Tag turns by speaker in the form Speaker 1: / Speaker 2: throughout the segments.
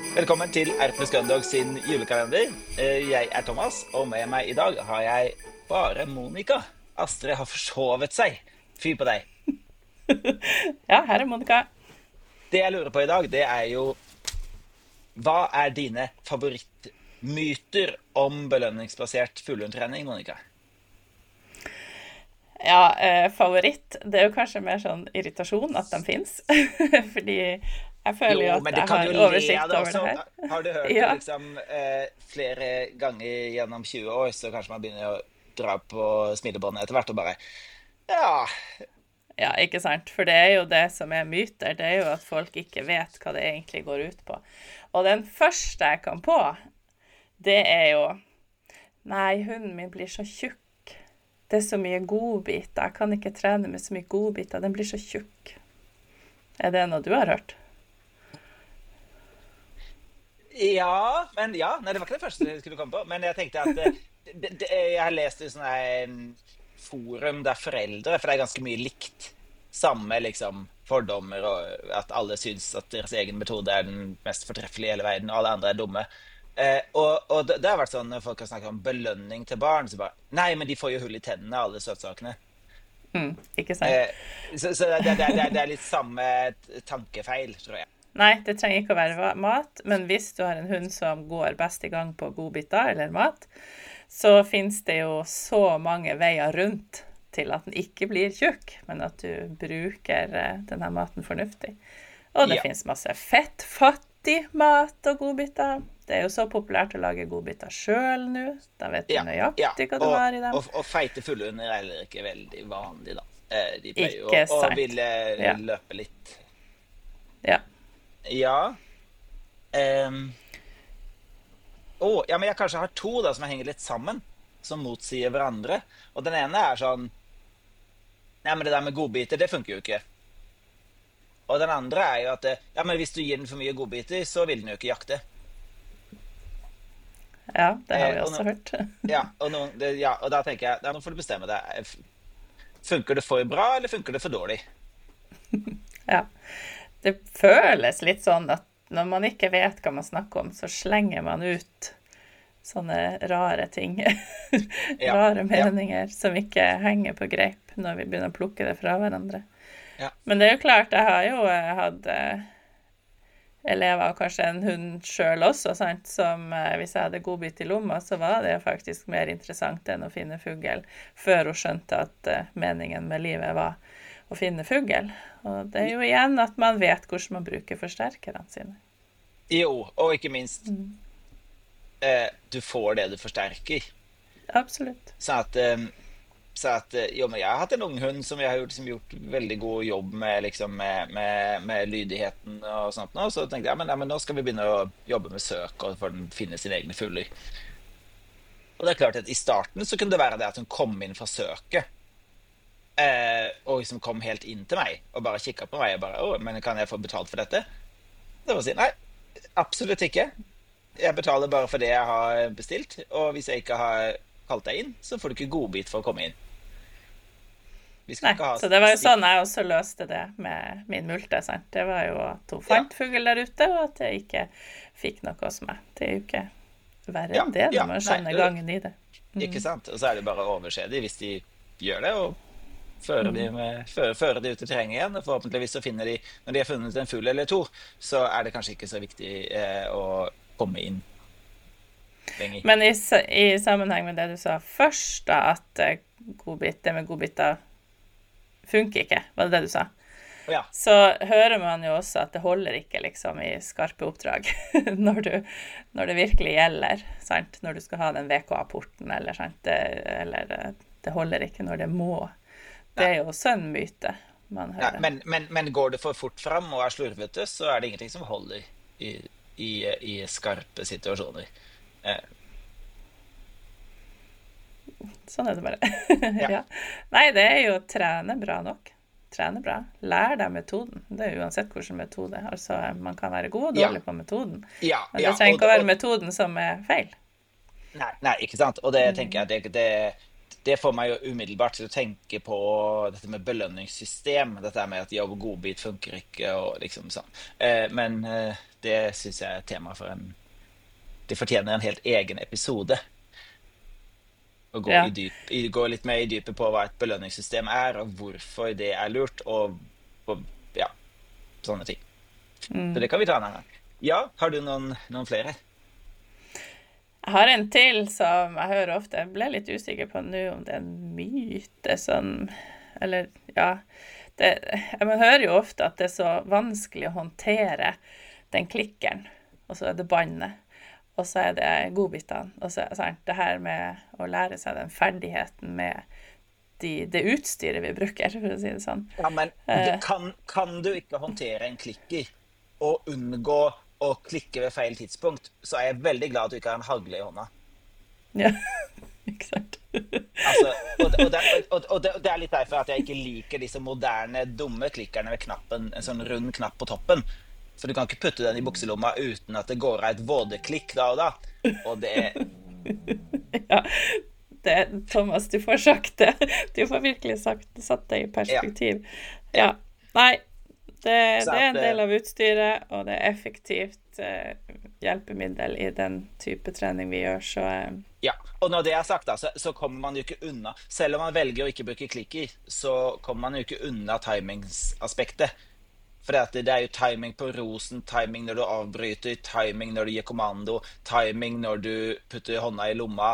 Speaker 1: Velkommen til Erpnes Gundog sin julekalender. Jeg er Thomas, og med meg i dag har jeg bare Monica. Astrid har forsovet seg. Fy på deg.
Speaker 2: Ja, her er Monica.
Speaker 1: Det jeg lurer på i dag, det er jo hva er dine favorittmyter om belønningsbasert fuglehundtrening, Monica?
Speaker 2: Ja, favoritt, det er jo kanskje mer sånn irritasjon at de finnes. Fordi jeg føler jo
Speaker 1: Jo,
Speaker 2: at
Speaker 1: men du
Speaker 2: jeg
Speaker 1: kan jo
Speaker 2: har
Speaker 1: le av
Speaker 2: oversikt
Speaker 1: det
Speaker 2: over
Speaker 1: også.
Speaker 2: det her.
Speaker 1: Har du hørt det
Speaker 2: Ja,
Speaker 1: liksom flere ganger gjennom 20 år, så kanskje man begynner å dra på smilebåndet etter hvert og bare ja,
Speaker 2: ja, ikke sant? For det er jo det som er myter, det er jo at folk ikke vet hva det egentlig går ut på. Og den første jeg kom på, det er jo, nei, hunden min blir så tjukk. Det er så mye godbiter. Jeg kan ikke trene med så mye godbiter. Den blir så tjukk. Er det noe du har hørt?
Speaker 1: ja, men ja, nei, det var ikke det første jeg skulle komme på. Men jeg tenkte at jeg har lest i sånne forum der foreldre, for det er ganske mye likt, samme liksom fordommer, og at alle syns at deres egen metode er den mest fortreffelige i hele verden, og alle andre er dumme. Og det har vært sånn når folk har snakket om belønning til barn, så bare, nei, men de får jo hull i tennene, alle søtsakene.
Speaker 2: Ikke sant?
Speaker 1: Så det er litt samme tankefeil, tror jeg.
Speaker 2: Nei, det trenger ikke å være mat, men hvis du har en hund som går best i gang på godbiter eller mat, så finnes det jo så mange veier rundt til at den ikke blir tjukk, men at du bruker denne maten fornuftig. Og det
Speaker 1: Ja,
Speaker 2: finnes masse fettfattig mat og godbiter. Det er jo så populært å lage godbiter selv nå. Da vet du
Speaker 1: ja, ja.
Speaker 2: nøyaktig hva du har i dem.
Speaker 1: Og feite fullhunder er heller ikke veldig vanlig, da. De pleier jo
Speaker 2: Ikke
Speaker 1: å
Speaker 2: sant.
Speaker 1: ville
Speaker 2: Ja,
Speaker 1: løpe litt.
Speaker 2: ja.
Speaker 1: Ja. ehm, ja, men jeg kanskje har to da som henger litt sammen, som motsier hverandre. Og den ene er sånn, nei, men det der med godbiter, det funker jo ikke. Og den andre er jo at, ja, men hvis du gir den for mye godbiter, så vil den jo ikke jakte.
Speaker 2: Ja, det har vi
Speaker 1: Og
Speaker 2: også hørt.
Speaker 1: ja, ja, og da tenker jeg, nå får du bestemme deg. Funker det for bra, eller funker det for dårlig?
Speaker 2: Ja. Det føles litt sånn at når man ikke vet hva man snakker om, så slenger man ut sånne rare ting.
Speaker 1: Ja,
Speaker 2: Rare
Speaker 1: ja,
Speaker 2: meninger som ikke henger på greip når vi begynner å plukke det fra hverandre.
Speaker 1: ja,
Speaker 2: Men det er jo klart, jeg har jo hatt elever, og kanskje en hund selv også, sant? Som hvis jeg hadde godbit i lomma, så var det faktisk mer interessant enn å finne fugl, før hun skjønte at meningen med livet var å finne fugl. Og det er jo igjen at man vet hvordan man bruker forsterkerne sine.
Speaker 1: jo, og ikke minst, du får det du forsterker.
Speaker 2: Absolutt.
Speaker 1: Jo, men jeg har hatt en ung hund som jeg har gjort veldig god jobb med, liksom, med lydigheten og sånt nå. Så tenkte jeg, ja, men nå skal vi begynne å jobbe med søk og for den finne sine egne fugler. Og det er klart at i starten så kunne det være det at hun kom inn fra søket, og liksom kom helt inn til meg, og bare kikket på meg, og bare, men kan jeg få betalt for dette? Det var å si, nei, absolutt ikke. Jeg betaler bare for det jeg har bestilt, og hvis jeg ikke har kalt deg inn, så får du ikke godbit for å komme inn. Vi skal
Speaker 2: Nei,
Speaker 1: ikke ha
Speaker 2: så det var jo
Speaker 1: stikk.
Speaker 2: sånn jeg også løste det med min multe, sant? Det var jo at hun
Speaker 1: Ja,
Speaker 2: fant fugl der ute, og at jeg ikke fikk noe hos meg. Det er jo ikke verre
Speaker 1: ja,
Speaker 2: enn det
Speaker 1: ja,
Speaker 2: når man
Speaker 1: nei,
Speaker 2: skjønner gangen i det.
Speaker 1: ikke sant? Og så er det bare å overse de hvis de gjør det, og føre de ut i terrenget igjen. Og forhåpentligvis så finner de, når de har funnet en fugl eller to, så er det kanskje ikke så viktig å komme inn lenger.
Speaker 2: Men i sammenheng med det du sa først, da, at det med godbiter funker ikke, var det det du sa?
Speaker 1: Og ja,
Speaker 2: Så hører man jo også at det holder ikke liksom i skarpe oppdrag når det virkelig gjelder, sant? Når du skal ha den VK-apporten, eller sant? Det holder ikke når det må. Det
Speaker 1: nei,
Speaker 2: er jo også en myte man
Speaker 1: nei,
Speaker 2: hører.
Speaker 1: men går det for fort fram og er slurvete, så er det ingenting som holder i skarpe situasjoner. Eh,
Speaker 2: Sånn er det bare.
Speaker 1: ja,
Speaker 2: Ja. Nei, det er jo trene bra nok. Trene bra. Lær deg metoden. Det er uansett hvilken metode. Altså, man kan være god og
Speaker 1: ja,
Speaker 2: dårlig på metoden.
Speaker 1: ja,
Speaker 2: Men det
Speaker 1: ja,
Speaker 2: trenger ikke å være metoden som er feil.
Speaker 1: nei, ikke sant? Og det tenker jeg, det får meg jo umiddelbart til å tenke på dette med belønningssystem. Dette med at jobb og godbit funker ikke, og liksom sånn. Men det synes jeg er et tema for det fortjener en helt egen episode. Å gå,
Speaker 2: Ja.
Speaker 1: gå litt mer i dypet på hva et belønningssystem er, og hvorfor det er lurt, og ja, sånne ting. Så det kan vi ta en annen gang. Ja, har du noen flere?
Speaker 2: Jeg har en til som jeg hører ofte. Jeg ble litt usikker på nå om det er en myte som Eller, ja Man hører jo ofte at det er så vanskelig å håndtere den klikkeren, og så er det båndet, og så er det godbitene, og så sant, det her med å lære seg den ferdigheten med det utstyret vi bruker, for å si det sånn.
Speaker 1: Ja, men kan du ikke håndtere en klikker og unngå å klikke ved feil tidspunkt, så er jeg veldig glad at du ikke har en hagle i hånda.
Speaker 2: Ja, ikke sant?
Speaker 1: Altså, og det er litt derfor at jeg ikke liker disse moderne, dumme klikkerne med knappen, en sånn rund knapp på toppen. For du kan ikke putte den i bukselomma uten at det går av et vådeklikk da og da. Og
Speaker 2: Ja, Thomas, du får sagt det. Du får virkelig satt det i
Speaker 1: ja,
Speaker 2: perspektiv. Ja, nei, det
Speaker 1: så
Speaker 2: er
Speaker 1: at
Speaker 2: en del av utstyret, og det er effektivt hjelpemiddel i den type trening vi gjør, så
Speaker 1: ja, og når det er sagt da, så kommer man jo ikke unna. Selv om man velger å ikke bruke klikker, så kommer man jo ikke unna timingsaspektet. For det er jo timing på rosen, timing når du avbryter, timing når du gir kommando, timing når du putter hånda i lomma.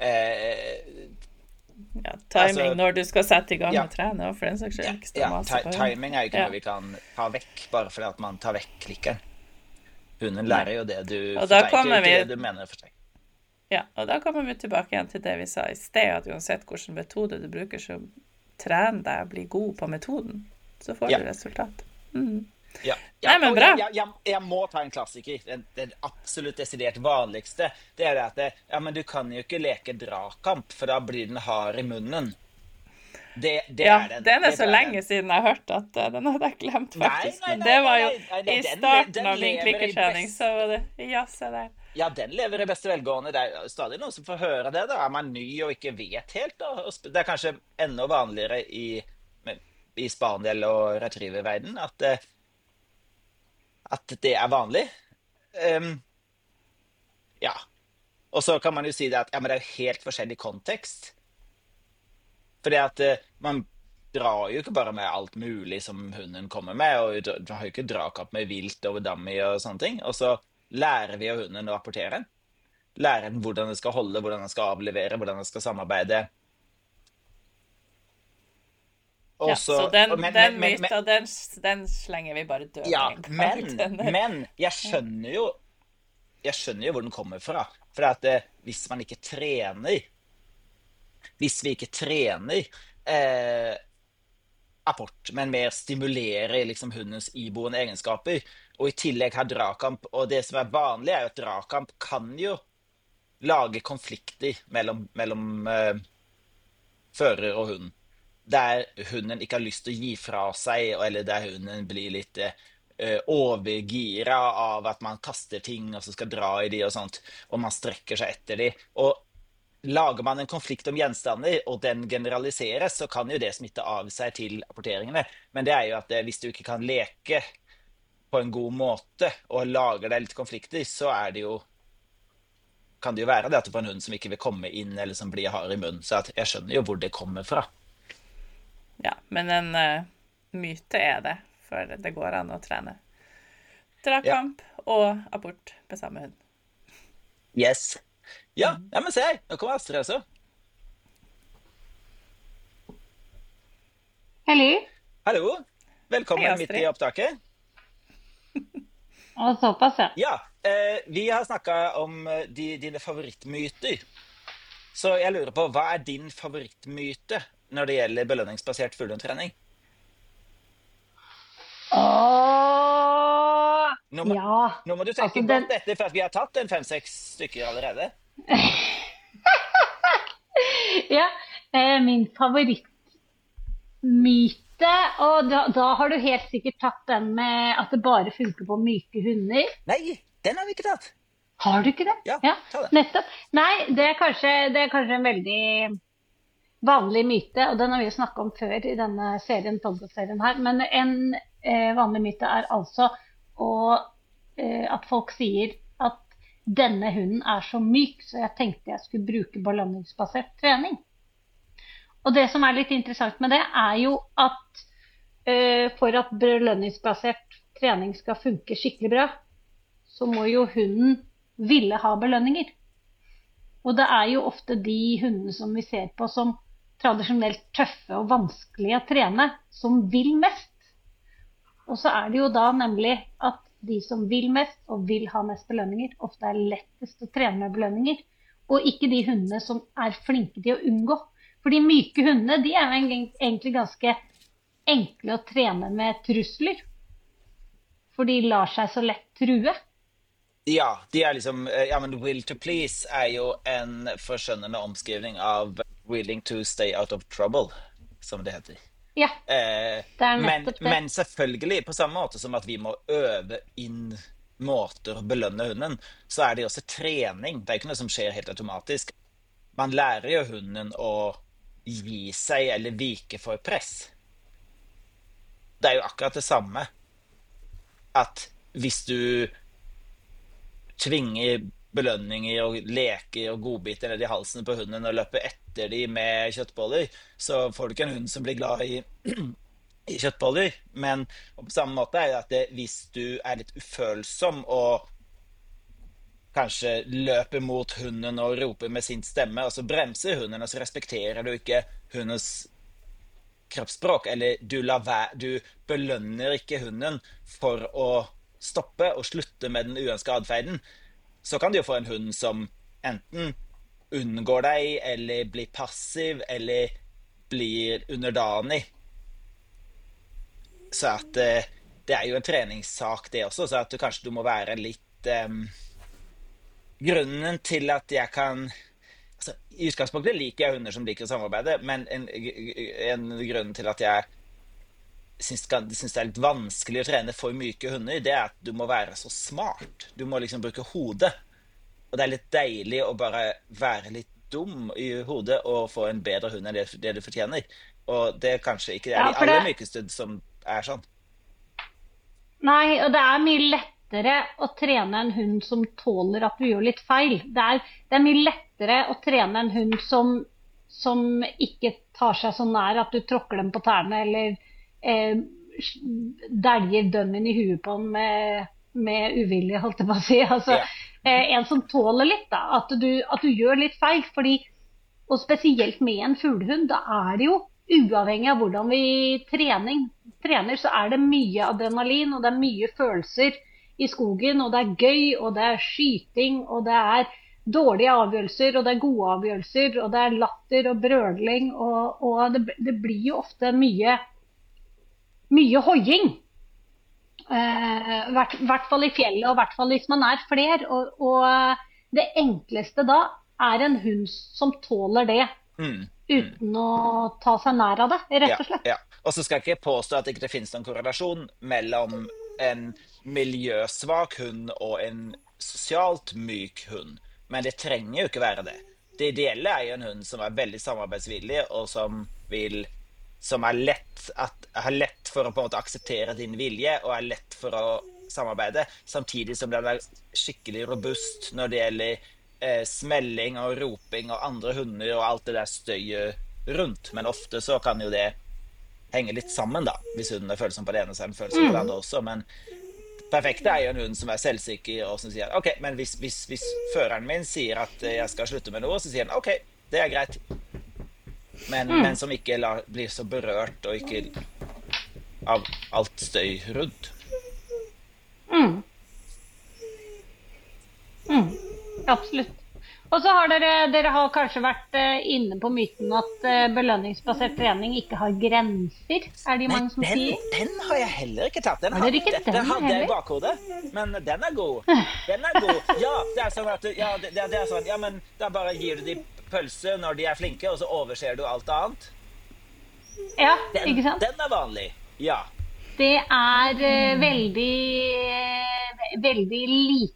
Speaker 2: ja, timing
Speaker 1: Altså,
Speaker 2: når du skal sette i gang
Speaker 1: ja,
Speaker 2: og trene, og for den saks
Speaker 1: ja,
Speaker 2: skyld ikke stå og mase på hunden.
Speaker 1: timing er jo ikke
Speaker 2: Ja,
Speaker 1: noe vi kan ta vekk, bare fordi at man tar vekk klikkeren. Hunden
Speaker 2: nei.
Speaker 1: lærer jo det du
Speaker 2: Og da
Speaker 1: forstreker,
Speaker 2: kommer vi
Speaker 1: ikke det du mener forstreker.
Speaker 2: Ja, og da kommer vi tilbake igjen til det vi sa i sted, at uansett hvilken metode du bruker, så tren deg, bli god på metoden, så får
Speaker 1: Ja.
Speaker 2: du resultat.
Speaker 1: Ja,
Speaker 2: Nei, men
Speaker 1: og
Speaker 2: bra.
Speaker 1: jeg må ta en klassiker. Den absolutt desidert vanligste. Det er det at ja, men du kan jo ikke leke dragkamp, for da blir den hard i munnen. Det
Speaker 2: Ja,
Speaker 1: er den.
Speaker 2: den er
Speaker 1: Det
Speaker 2: så
Speaker 1: er
Speaker 2: lenge
Speaker 1: den.
Speaker 2: siden jeg har hørt at den hadde jeg glemt,
Speaker 1: Nei,
Speaker 2: faktisk.
Speaker 1: nei,
Speaker 2: Men
Speaker 1: nei,
Speaker 2: det
Speaker 1: nei,
Speaker 2: var jo
Speaker 1: nei,
Speaker 2: i
Speaker 1: den
Speaker 2: starten av min
Speaker 1: lever i
Speaker 2: klikkertrening,
Speaker 1: best.
Speaker 2: så var det ja, se der.
Speaker 1: Ja, den lever i beste velgående. Det er stadig noen som får høre det. Da er man ny og ikke vet helt. Da. Det er kanskje enda vanligere i spaniel- og retrieververden at det er vanlig. Ja. Og så kan man jo si det at ja, men det er jo helt forskjellig kontekst. Fordi at man drar jo ikke bare med alt mulig som hunden kommer med, og du har jo ikke dragkamp med vilt over dammi og sånne ting. Og så lærer vi av hunden å rapportere. Lærer den hvordan den skal holde, hvordan den skal avlevere, hvordan den skal samarbeide. Og
Speaker 2: Ja,
Speaker 1: så,
Speaker 2: så den
Speaker 1: men,
Speaker 2: myten, den slenger vi bare død
Speaker 1: ja,
Speaker 2: med en gang.
Speaker 1: men jeg skjønner jo hvor den kommer fra. For at hvis man ikke trener, hvis vi ikke trener apport, men mer stimulerer liksom hundens iboende egenskaper, og i tillegg har dragkamp, og det som er vanlig er jo at dragkamp kan jo lage konflikter mellom fører og hund, der hunden ikke har lyst til å gi fra seg, eller der hunden blir litt overgira av at man kaster ting og så skal dra i de og sånt, og man strekker seg etter de. Og lager man en konflikt om gjenstander, og den generaliseres, så kan jo det smitte av seg til apporteringene. Men det er jo at hvis du ikke kan leke på en god måte, og lager deg litt konflikter, så er det jo, kan det jo være det at du får en hund som ikke vil komme inn, eller som blir hard i munnen. Så at jeg skjønner jo hvor det kommer fra.
Speaker 2: Ja, men en myte er det, for det går an å trene
Speaker 1: Ja,
Speaker 2: dragkamp og apport med samme hund.
Speaker 1: yes. Ja, ja, men se her, nå kommer Astrid også.
Speaker 3: Hallo.
Speaker 1: Hallo,
Speaker 2: Hei,
Speaker 1: velkommen midt i
Speaker 2: Astrid.
Speaker 1: opptaket.
Speaker 3: Og såpass, ja.
Speaker 1: Ja, vi har snakket om dine favorittmyter. Så jeg lurer på, hva er din favorittmyte når det gjelder belønningsbasert fullhundtrening?
Speaker 3: Åh,
Speaker 1: Nå må,
Speaker 3: ja.
Speaker 1: nå må du tenke
Speaker 3: Altså,
Speaker 1: godt etter, for at vi har tatt en 5-6 stykker allerede.
Speaker 3: ja, min favorittmyte, og da har du helt sikkert tatt den med at det bare funker på myke hunder.
Speaker 1: Nei, den har vi ikke tatt.
Speaker 3: Har du ikke det?
Speaker 1: Ja,
Speaker 3: Ja,
Speaker 1: ta det.
Speaker 3: nettopp. Nei, det er kanskje en veldig vanlig myte, og den har vi jo snakket om før i denne podcastserien her, men en vanlig myte altså at folk sier at denne hunden så myk, så jeg tenkte jeg skulle bruke belønningsbasert trening. Og det som litt interessant med det jo at for at belønningsbasert trening skal funke skikkelig bra, så må jo hunden ville ha belønninger. Og det jo ofte de hundene som vi ser på som tradisjonelt tøffe og vanskelige å trene, som vil mest. Og så det jo da nemlig at de som vil mest og vil ha mest belønninger, ofte lettest å trene med belønninger, og ikke de hundene som flinke til å unngå. For de myke hundene, de egentlig ganske enkle å trene med trusler, for de lar seg så lett true.
Speaker 1: Ja, de liksom, ja, men will to please jo en forskjønnende omskrivning av willing to stay out of trouble, som det heter.
Speaker 3: Ja, det
Speaker 1: nettopp det. Men selvfølgelig, på samme måte som at vi må øve inn måter å belønne hunden, så det også trening. Det ikke noe som skjer helt automatisk. Man lærer jo hunden å gi seg eller vike for press. Det jo akkurat det samme. At hvis du tvinger belønninger og leker og godbiter ned i halsen på hunden og løper etter de med kjøttboller, så får du ikke en hund som blir glad i kjøttboller. Men på samme måte det hvis du litt ufølsom og kanskje løper mot hunden og roper med sin stemme, og så bremser hunden, og så respekterer du ikke hundens kroppsspråk, eller du belønner ikke hunden for å stoppe og slutte med den uønskede adferden, så kan du jo få en hund som enten unngår deg, eller blir passiv, eller blir underdanig. Så at det jo en treningssak det også, så at kanskje du må være litt grunnen til at jeg kan altså, i utgangspunktet liker jeg hunder som liker å samarbeide, men en grunn til at jeg synes det litt vanskelig å trene for myke hunder, det at du må være så smart. Du må liksom bruke hodet. Og det litt deilig å bare være litt dum i hodet og få en bedre hund enn det du fortjener. Og det kanskje ikke de aller mykeste som sånn.
Speaker 3: Nei, og det mye lettere å trene en hund som tåler at du gjør litt feil. Det mye lettere å trene en hund som ikke tar seg så nær at du tråkker dem på tærne, eller dæljer dømmen i huet på den med uvilje, holdt jeg på å si. Altså, en som tåler litt, da, at du gjør litt feil, og spesielt med en fuglehund, da det jo uavhengig av hvordan vi trener, så det mye adrenalin, og det mye følelser i skogen, og det gøy, og det skyting, og det dårlige avgjørelser, og det gode avgjørelser, og det latter og brøling, og det blir jo ofte mye hoiing, hvert fall i fjellet, og hvert fall hvis man fler, og det enkleste da en hund som tåler det, uten å ta seg nær av det, rett og slett.
Speaker 1: Ja. Og så skal jeg ikke påstå at det ikke finnes noen korrelasjon mellom en miljøsvak hund og en sosialt myk hund, men det trenger jo ikke være det. Det ideelle jo en hund som veldig samarbeidsvillig, og som har lett for å på en måte akseptere din vilje, og lett for å samarbeide, samtidig som den skikkelig robust når det gjelder smelling og roping og andre hunder og alt det der støyet rundt. Men ofte så kan jo det henge litt sammen da, hvis hunden følsom på det ene, så den følsom på det andre også. Men perfekte jo en hund som selvsikker og som sier, ok, men hvis føreren min sier at jeg skal slutte med noe, så sier han, ok, det greit. Men som ikke blir så berørt og ikke av alt støy rundt.
Speaker 3: Absolutt. Og så har dere har kanskje vært inne på myten at belønningsbasert trening ikke har grenser. Det mange som sier?
Speaker 1: Den har jeg heller ikke tatt. Den
Speaker 3: hadde jeg
Speaker 1: i bakhodet, men den god. Den god. Ja, det sånn at det sånn, ja, men da bare gir du de pølse når de flinke, og så overser du alt annet.
Speaker 3: Ja, ikke sant?
Speaker 1: Den vanlig, ja.
Speaker 3: Det veldig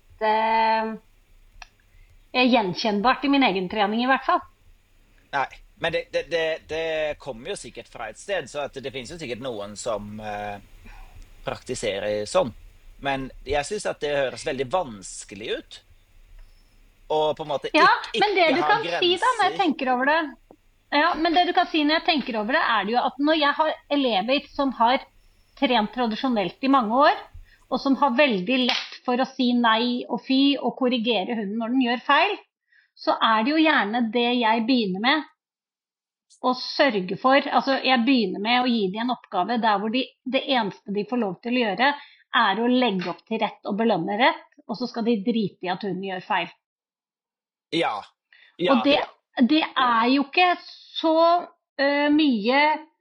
Speaker 3: lite gjenkjennbart i min egen trening i hvert fall.
Speaker 1: Nei, Men det kommer jo sikkert fra et sted, så at det finnes jo sikkert noen som praktiserer sånn. Men jeg synes at det høres veldig vanskelig ut. Og på en måte
Speaker 3: Ja,
Speaker 1: ikke,
Speaker 3: men det
Speaker 1: ikke
Speaker 3: du
Speaker 1: ha
Speaker 3: kan si da, når jeg
Speaker 1: grenser.
Speaker 3: tenker over det, ja, men det du kan si når jeg tenker over det, er det jo at når jeg har elever som har trent tradisjonelt i mange år, og som har veldig lett for å si nei og fy og korrigere hunden når den gjør feil, så er det jo gjerne det jeg begynner med å sørge for. Altså jeg begynner med å gi dem en oppgave der hvor det eneste de får lov til å gjøre, er å legge opp til rett og belønne rett, og så skal de drite i at hunden gjør feil.
Speaker 1: Ja.
Speaker 3: Og
Speaker 1: Ja.
Speaker 3: det er jo ikke så mye.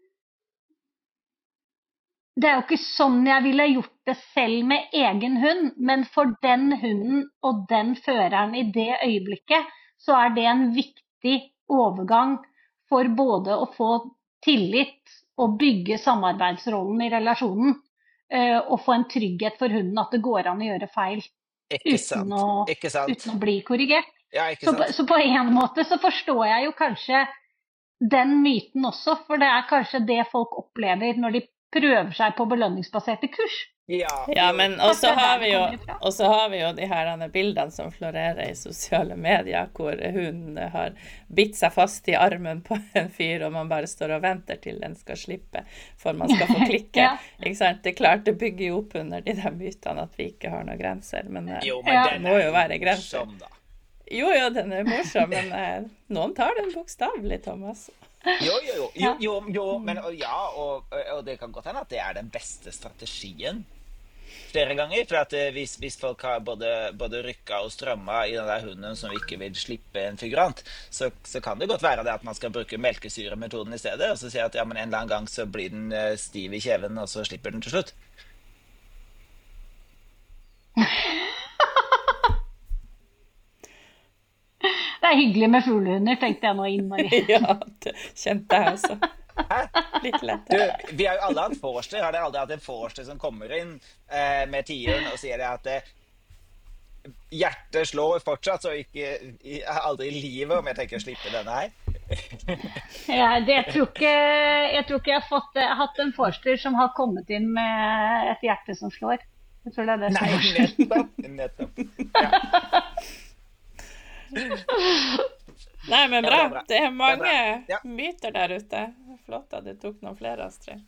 Speaker 3: Det er jo ikke sånn jeg ville gjort det selv med egen hund, men for den hunden og den føreren i det øyeblikket, så er det en viktig overgang for både å få tillit og bygge samarbeidsrollen i relasjonen, og få en trygghet for hunden at det går an å gjøre feil
Speaker 1: Ikke
Speaker 3: uten
Speaker 1: sant. Ikke sant.
Speaker 3: å bli korrigert.
Speaker 1: Ja, ikke sant.
Speaker 3: Så på en måte så forstår jeg jo kanskje den myten også, for det er kanskje det folk opplever når de prøver seg på belønningsbaserte kurs.
Speaker 1: Ja,
Speaker 2: Ja,
Speaker 1: jo.
Speaker 2: men
Speaker 3: Kanskje det er der det kommer ifra.
Speaker 2: og så har vi jo de her bildene som florerer i sosiale medier, hvor hun har bitt seg fast i armen på en fyr, og man bare står og venter til den skal slippe, for man skal få klikke.
Speaker 3: Ja.
Speaker 2: Ikke sant? Det er klart det bygger jo opp under de der mytene at vi ikke har noen grenser, men
Speaker 1: Jo, men
Speaker 3: Ja.
Speaker 1: den
Speaker 2: må
Speaker 1: er
Speaker 2: jo være grenser.
Speaker 1: morsom, da.
Speaker 2: Jo, den er morsom, men noen tar den bokstavelig, Thomas.
Speaker 1: Jo, men og det kan godt hende at det er den beste strategien flere ganger, for at hvis folk har både rykka og strømma i den der hunden som ikke vil slippe en figurant, så kan det godt være det at man skal bruke melkesyremetoden i stedet, og så si at ja, men en eller annen gang så blir den stiv i kjeven, og så slipper den til slutt.
Speaker 3: Det er hyggelig med fuglehunder, tenkte jeg nå innmari.
Speaker 2: Ja, det kjente jeg også.
Speaker 1: Hæ?
Speaker 2: Litt
Speaker 1: Du,
Speaker 2: lettere.
Speaker 1: vi har jo alle hatt forster. Har dere aldri hatt en forster som kommer inn med tieren og sier det at hjertet slår fortsatt, så aldri i livet om jeg tenker å slippe denne her?
Speaker 3: Jeg tror ikke jeg har hatt en forster som har kommet inn med et hjerte som slår. Jeg tror det er det som
Speaker 1: Nei,
Speaker 3: er forskjellen.
Speaker 1: nettopp. Ja.
Speaker 2: Nei, men
Speaker 1: Ja,
Speaker 2: bra.
Speaker 1: det er bra.
Speaker 2: Det er mange
Speaker 1: Det er bra. Ja.
Speaker 2: myter der ute. Flott at du tok noen flere, Astrid.